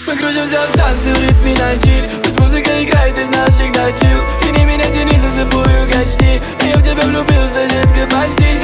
Мы кружимся в танце в ритме ночи. Пусть музыка играет, ты знаешь, всегда чил. Тяни меня, тяни за собою, качни. Я в тебя влюбился, детка, почти.